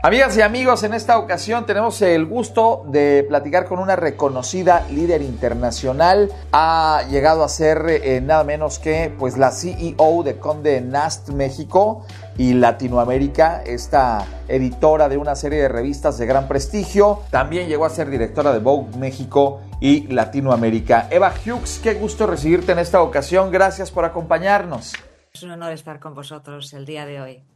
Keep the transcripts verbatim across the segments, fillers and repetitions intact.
Amigas y amigos, en esta ocasión tenemos el gusto de platicar con una reconocida líder internacional. Ha llegado a ser eh, nada menos que pues, la C E O de Condé Nast México y Latinoamérica, esta editora de una serie de revistas de gran prestigio. También llegó a ser directora de Vogue México y Latinoamérica. Eva Hughes, qué gusto recibirte en esta ocasión. Gracias por acompañarnos. Es un honor estar con vosotros el día de hoy.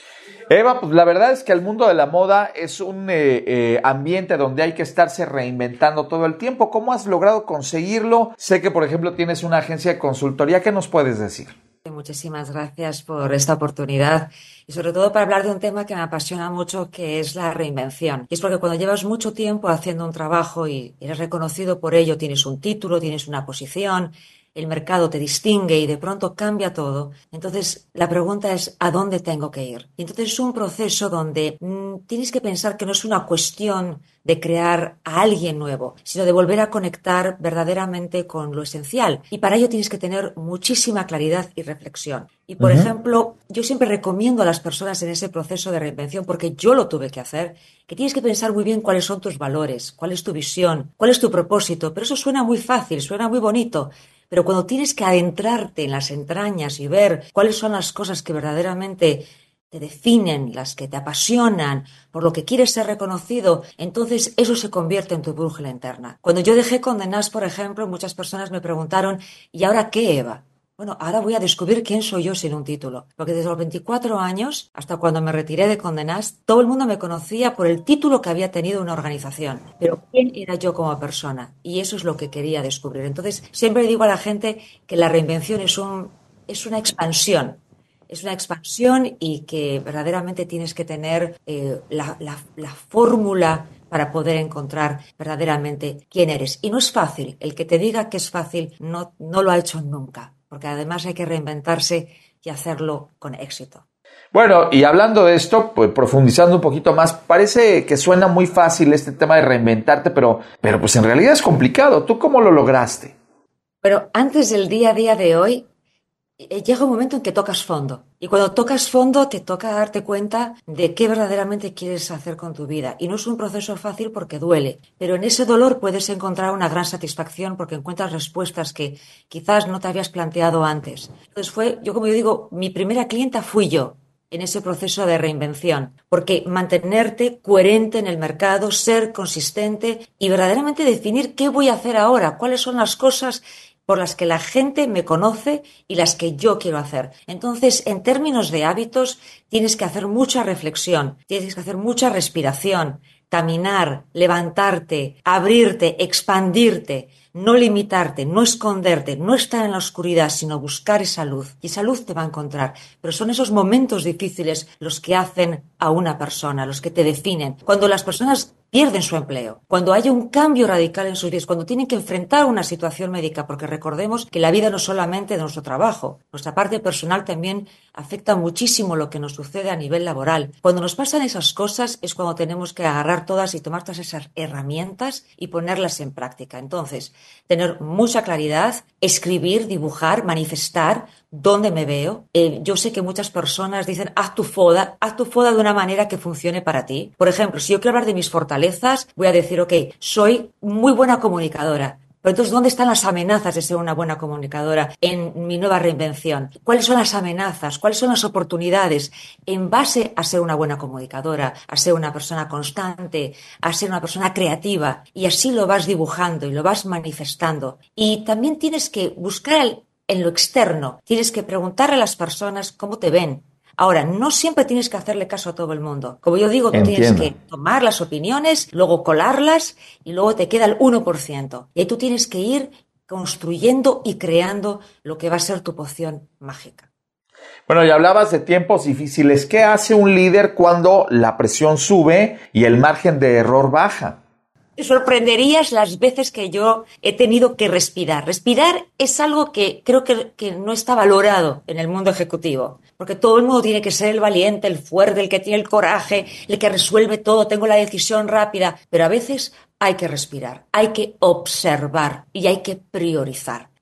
Eva, pues la verdad es que el mundo de la moda es un eh, eh, ambiente donde hay que estarse reinventando todo el tiempo. ¿Cómo has logrado conseguirlo? Sé que, por ejemplo, tienes una agencia de consultoría. ¿Qué nos puedes decir? Muchísimas gracias por esta oportunidad y sobre todo para hablar de un tema que me apasiona mucho, que es la reinvención. Y es porque cuando llevas mucho tiempo haciendo un trabajo y eres reconocido por ello, tienes un título, tienes una posición, el mercado te distingue y de pronto cambia todo. Entonces la pregunta es ¿a dónde tengo que ir? Y entonces es un proceso donde mmm, tienes que pensar que no es una cuestión de crear a alguien nuevo, sino de volver a conectar verdaderamente con lo esencial. Y para ello tienes que tener muchísima claridad y reflexión. Y por uh-huh. ejemplo, yo siempre recomiendo a las personas en ese proceso de reinvención, porque yo lo tuve que hacer, que tienes que pensar muy bien cuáles son tus valores, cuál es tu visión, cuál es tu propósito. Pero eso suena muy fácil, suena muy bonito. Pero cuando tienes que adentrarte en las entrañas y ver cuáles son las cosas que verdaderamente te definen, las que te apasionan, por lo que quieres ser reconocido, entonces eso se convierte en tu brújula interna. Cuando yo dejé Condé Nast, por ejemplo, muchas personas me preguntaron, ¿y ahora qué, Eva? Bueno, ahora voy a descubrir quién soy yo sin un título. Porque desde los veinticuatro años, hasta cuando me retiré de Condé Nast, todo el mundo me conocía por el título que había tenido una organización. Pero ¿quién era yo como persona? Y eso es lo que quería descubrir. Entonces, siempre digo a la gente que la reinvención es, un, es una expansión. Es una expansión y que verdaderamente tienes que tener eh, la, la, la fórmula para poder encontrar verdaderamente quién eres. Y no es fácil. El que te diga que es fácil no, no lo ha hecho nunca. Porque además hay que reinventarse y hacerlo con éxito. Bueno, y hablando de esto, pues profundizando un poquito más, parece que suena muy fácil este tema de reinventarte, pero, pero pues en realidad es complicado. ¿Tú cómo lo lograste? Pero antes del día a día de hoy, llega un momento en que tocas fondo. Y cuando tocas fondo te toca darte cuenta de qué verdaderamente quieres hacer con tu vida. Y no es un proceso fácil porque duele. Pero en ese dolor puedes encontrar una gran satisfacción porque encuentras respuestas que quizás no te habías planteado antes. Entonces fue, yo como yo digo, mi primera clienta fui yo en ese proceso de reinvención. Porque mantenerte coherente en el mercado, ser consistente y verdaderamente definir qué voy a hacer ahora, cuáles son las cosas por las que la gente me conoce y las que yo quiero hacer. Entonces, en términos de hábitos, tienes que hacer mucha reflexión, tienes que hacer mucha respiración, caminar, levantarte, abrirte, expandirte, no limitarte, no esconderte, no estar en la oscuridad, sino buscar esa luz. Y esa luz te va a encontrar. Pero son esos momentos difíciles los que hacen a una persona, los que te definen. Cuando las personas pierden su empleo, cuando hay un cambio radical en sus vidas, cuando tienen que enfrentar una situación médica, porque recordemos que la vida no es solamente de nuestro trabajo, nuestra parte personal también afecta muchísimo lo que nos sucede a nivel laboral. Cuando nos pasan esas cosas es cuando tenemos que agarrar todas y tomar todas esas herramientas y ponerlas en práctica. Entonces, tener mucha claridad, escribir, dibujar, manifestar dónde me veo. Eh, yo sé que muchas personas dicen, haz tu foda, haz tu foda de una manera que funcione para ti. Por ejemplo, si yo quiero hablar de mis fortalezas, voy a decir, ok, soy muy buena comunicadora. Pero entonces, ¿dónde están las amenazas de ser una buena comunicadora en mi nueva reinvención? ¿Cuáles son las amenazas? ¿Cuáles son las oportunidades? En base a ser una buena comunicadora, a ser una persona constante, a ser una persona creativa. Y así lo vas dibujando y lo vas manifestando. Y también tienes que buscar en lo externo. Tienes que preguntarle a las personas cómo te ven. Ahora, no siempre tienes que hacerle caso a todo el mundo. Como yo digo, tú Entiendo. tienes que tomar las opiniones, luego colarlas y luego te queda el uno por ciento. Y ahí tú tienes que ir construyendo y creando lo que va a ser tu poción mágica. Bueno, ya hablabas de tiempos difíciles. ¿Qué hace un líder cuando la presión sube y el margen de error baja? Te sorprenderías las veces que yo he tenido que respirar. Respirar es algo que creo que, que no está valorado en el mundo ejecutivo, porque todo el mundo tiene que ser el valiente, el fuerte, el que tiene el coraje, el que resuelve todo, tengo la decisión rápida, pero a veces hay que respirar, hay que observar y hay que priorizar.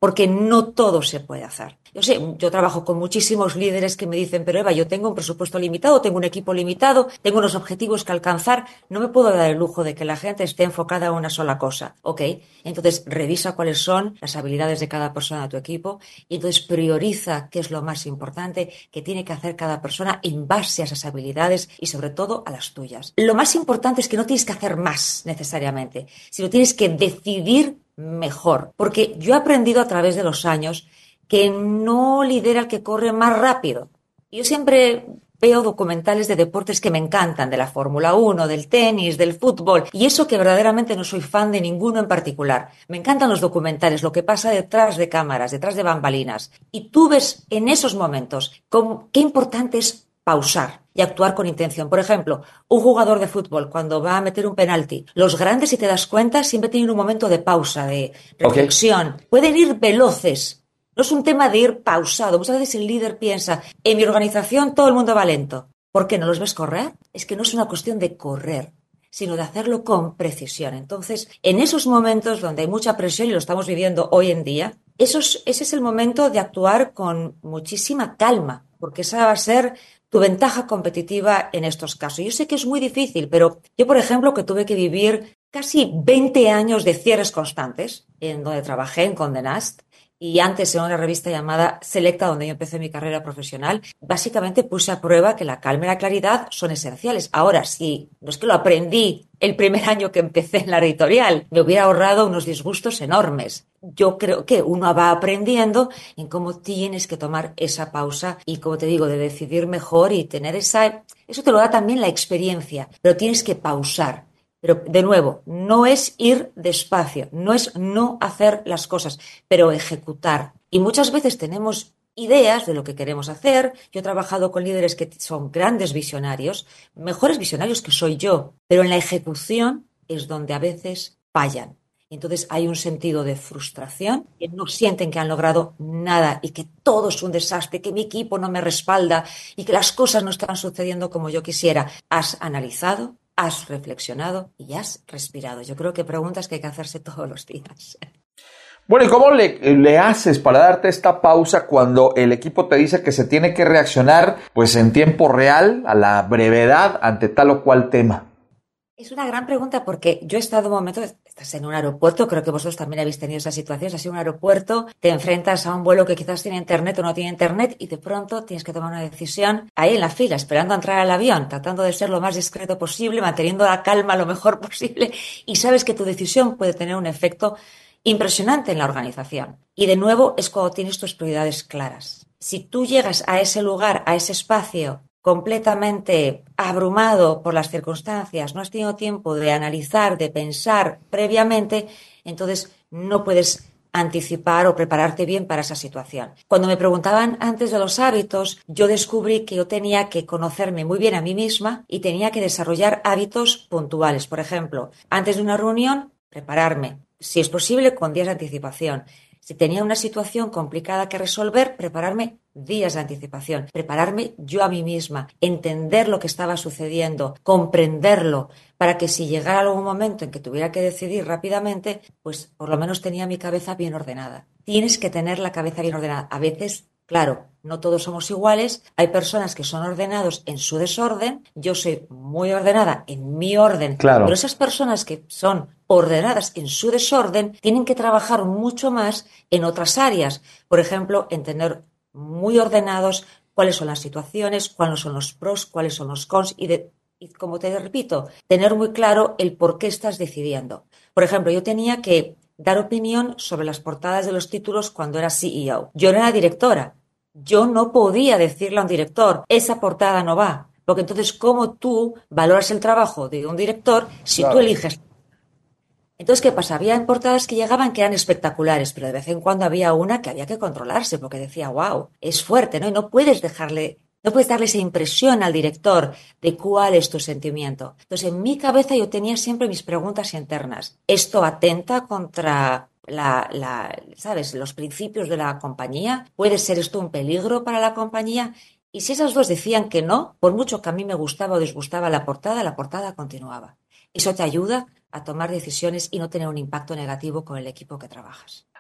porque no todo se puede hacer. Yo sé, yo trabajo con muchísimos líderes que me dicen, pero Eva, yo tengo un presupuesto limitado, tengo un equipo limitado, tengo unos objetivos que alcanzar, no me puedo dar el lujo de que la gente esté enfocada en una sola cosa. Ok, entonces revisa cuáles son las habilidades de cada persona de tu equipo y entonces prioriza qué es lo más importante que tiene que hacer cada persona en base a esas habilidades y sobre todo a las tuyas. Lo más importante es que no tienes que hacer más necesariamente, sino tienes que decidir mejor, porque yo he aprendido a través de los años que no lidera el que corre más rápido. Yo siempre veo documentales de deportes que me encantan, de la Fórmula uno, del tenis, del fútbol, y eso que verdaderamente no soy fan de ninguno en particular. Me encantan los documentales, lo que pasa detrás de cámaras, detrás de bambalinas. Y tú ves en esos momentos cómo, qué importante es pausar y actuar con intención. Por ejemplo, un jugador de fútbol cuando va a meter un penalti, los grandes, si te das cuenta, siempre tienen un momento de pausa, de reflexión. Okay. Pueden ir veloces. No es un tema de ir pausado. Muchas veces el líder piensa, en mi organización todo el mundo va lento. ¿Por qué no los ves correr? Es que no es una cuestión de correr, sino de hacerlo con precisión. Entonces, en esos momentos donde hay mucha presión, y lo estamos viviendo hoy en día, esos, ese es el momento de actuar con muchísima calma, porque esa va a ser tu ventaja competitiva en estos casos. Yo sé que es muy difícil, pero yo, por ejemplo, que tuve que vivir casi veinte años de cierres constantes, en donde trabajé en Condé Nast, y antes en una revista llamada Selecta, donde yo empecé mi carrera profesional, básicamente puse a prueba que la calma y la claridad son esenciales. Ahora, sí, no es que lo aprendí el primer año que empecé en la editorial, me hubiera ahorrado unos disgustos enormes. Yo creo que uno va aprendiendo en cómo tienes que tomar esa pausa y, como te digo, de decidir mejor y tener esa... Eso te lo da también la experiencia, pero tienes que pausar. Pero, de nuevo, no es ir despacio, no es no hacer las cosas, pero ejecutar. Y muchas veces tenemos ideas de lo que queremos hacer. Yo he trabajado con líderes que son grandes visionarios, mejores visionarios que soy yo, pero en la ejecución es donde a veces fallan. Entonces hay un sentido de frustración, que no sienten que han logrado nada y que todo es un desastre, que mi equipo no me respalda y que las cosas no están sucediendo como yo quisiera. ¿Has analizado? Has reflexionado y has respirado. Yo creo que preguntas que hay que hacerse todos los días. Bueno, ¿y cómo le, le haces para darte esta pausa cuando el equipo te dice que se tiene que reaccionar pues en tiempo real, a la brevedad, ante tal o cual tema? Es una gran pregunta porque yo he estado un momento, estás en un aeropuerto, creo que vosotros también habéis tenido esas situaciones, así un aeropuerto, te enfrentas a un vuelo que quizás tiene internet o no tiene internet y de pronto tienes que tomar una decisión ahí en la fila, esperando a entrar al avión, tratando de ser lo más discreto posible, manteniendo la calma lo mejor posible y sabes que tu decisión puede tener un efecto impresionante en la organización. Y de nuevo es cuando tienes tus prioridades claras. Si tú llegas a ese lugar, a ese espacio, completamente abrumado por las circunstancias, no has tenido tiempo de analizar, de pensar previamente, entonces no puedes anticipar o prepararte bien para esa situación. Cuando me preguntaban antes de los hábitos, yo descubrí que yo tenía que conocerme muy bien a mí misma y tenía que desarrollar hábitos puntuales. Por ejemplo, antes de una reunión, prepararme, si es posible, con días de anticipación. Si tenía una situación complicada que resolver, prepararme días de anticipación, prepararme yo a mí misma, entender lo que estaba sucediendo, comprenderlo, para que si llegara algún momento en que tuviera que decidir rápidamente, pues por lo menos tenía mi cabeza bien ordenada. Tienes que tener la cabeza bien ordenada. A veces, claro, no todos somos iguales, hay personas que son ordenados en su desorden, yo soy muy ordenada en mi orden, claro. Pero esas personas que son ordenadas en su desorden tienen que trabajar mucho más en otras áreas, por ejemplo, en tener muy ordenados cuáles son las situaciones, cuáles son los pros, cuáles son los cons y, de, y como te repito, tener muy claro el por qué estás decidiendo. Por ejemplo, yo tenía que dar opinión sobre las portadas de los títulos cuando era C E O. Yo no era directora. Yo no podía decirle a un director, esa portada no va. Porque entonces, ¿cómo tú valoras el trabajo de un director si claro. tú eliges? Entonces, ¿qué pasa? Había portadas que llegaban que eran espectaculares, pero de vez en cuando había una que había que controlarse porque decía, wow, es fuerte, ¿no? Y no puedes dejarle, no puedes darle esa impresión al director de cuál es tu sentimiento. Entonces, en mi cabeza yo tenía siempre mis preguntas internas. ¿Esto atenta contra la, la, ¿sabes?, los principios de la compañía? ¿Puede ser esto un peligro para la compañía? Y si esas dos decían que no, por mucho que a mí me gustaba o disgustaba la portada, la portada continuaba. Eso te ayuda a tomar decisiones y no tener un impacto negativo con el equipo que trabajas.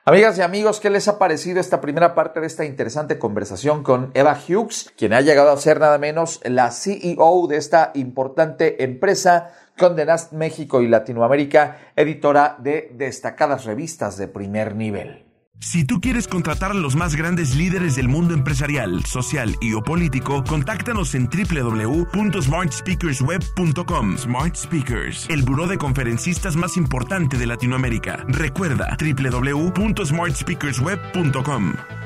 Amigas y amigos, ¿qué les ha parecido esta primera parte de esta interesante conversación con Eva Hughes, quien ha llegado a ser nada menos la C E O de esta importante empresa Condé Nast México y Latinoamérica, editora de destacadas revistas de primer nivel? Si tú quieres contratar a los más grandes líderes del mundo empresarial, social y o político, contáctanos en doble u doble u doble u punto smart speakers web punto com. Smart Speakers, el buró de conferencistas más importante de Latinoamérica. Recuerda, doble u doble u doble u punto smart speakers web punto com.